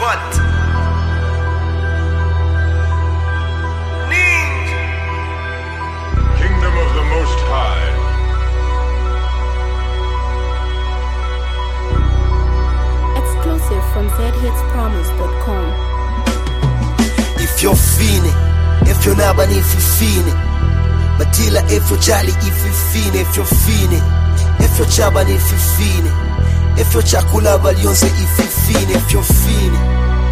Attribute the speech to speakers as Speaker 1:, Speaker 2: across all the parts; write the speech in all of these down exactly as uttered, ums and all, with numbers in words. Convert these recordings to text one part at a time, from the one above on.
Speaker 1: what? Ninja.
Speaker 2: Kingdom of the Most High.
Speaker 3: Exclusive from z hits promise dot com.
Speaker 4: If you're feeling, if you're not, but if you're feeling, Matila, if you're jolly, if you're feeling, if you're feeling, if you're chaban, if you're feeling, if you're chakula, balyonse, if you're feeling, if you're feeling,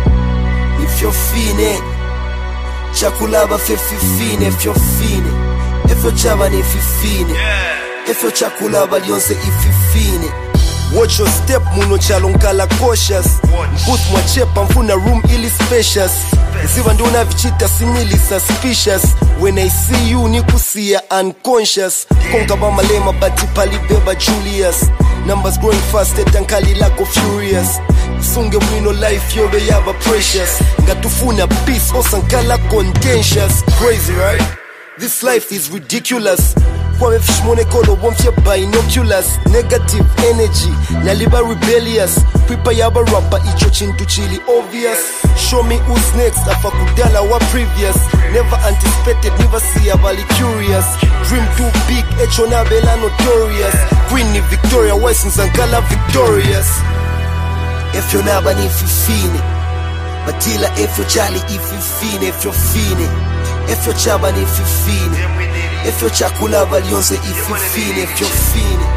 Speaker 4: if you're feeling, chakula, if you're feeling, if you're feeling, if you're chaban, if you're feeling, if you're chakula, balyonse, if you're feeling. Watch your step, muno chalonkala cautious. Booth mwachepa mfuna room ili spacious. Ziva ndona vichita sinili suspicious. When I see you nikusia unconscious. Konga ba malema bati pali beba Julius. Numbers growing fast etankali lako furious. Sunge mwino life yobe yaba precious. Ngatufuna peace osankala contentious. Crazy right? This life is ridiculous. Kwa mefishmone kolo womfya binoculars. Negative energy, naliba rebellious. Pipa yaba rapper, icho chintu chili obvious. Show me who's next, afa kudala wa previous. Never anticipated, never see abali curious. Dream too big, echo na bela notorious. Queen ni Victoria, wise nzankala victorious. If you're not, but if you feel it. Matila, if you're jolly, if you feel it, if you're feeling. If you're chaban, if you feel it. If you're chakula, balyonse, if you feel it, if you're feeling,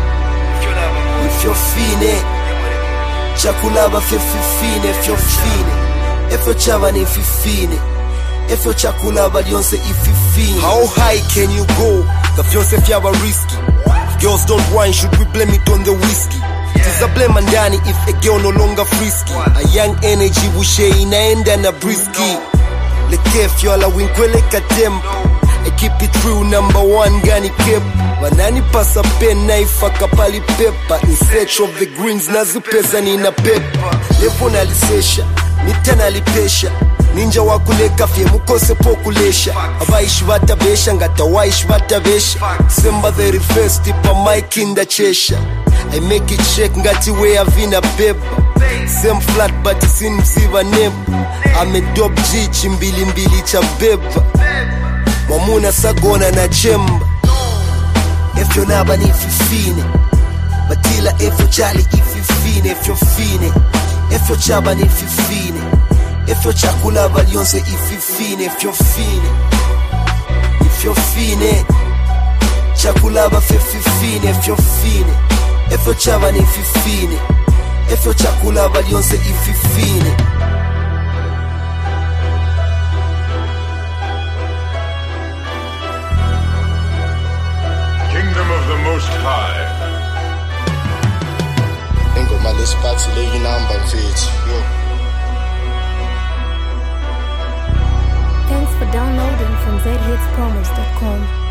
Speaker 4: if you're feeling, chakula, if you feel it, if you're feeling, if you're chaban, if you feel it, if you're chakula, balyonse, if you feel it. How high can you go? The fiance fiaba risky. Girls don't whine, should we blame it on the whiskey? Tis a blame mandani if a girl no longer frisky. A young energy wushe inaenda na brisky. Lekef yola winkwele katempo. I keep it real, number one gani keep. Wanani pasa pen knife akapali paper. In search of the greens nazipeza nina paper. Lepo nalisesha, nita nalipesha. Ninja wakuleka fye mukose pokulesha. Abaishi vatabesha, ngata waishi vatabesha. Semba the reverse, tipa mic in the chesha. I make it shake, ngati way avina beba. Same flat but it's in msiva neba. I'm a dope G, chimbili mbili cha beba. Wamuna sagona na chemba. If you're not, but if you feel it. Matila, if you're jolly, if you feel it, if you're feeling. If you're chaban, if you feel it. If you're chakula, balyonse, if you feel it, if you're feeling. If you're feeling. Chakula, if you feel it, if you're feeling. If you're chaban, if you feel it. If you're chakula, balyonse, if you feel it.
Speaker 2: Of the Most High.
Speaker 5: Ingo malisipati leyi namba mfethu.
Speaker 3: Thanks for downloading from z hits promise dot com.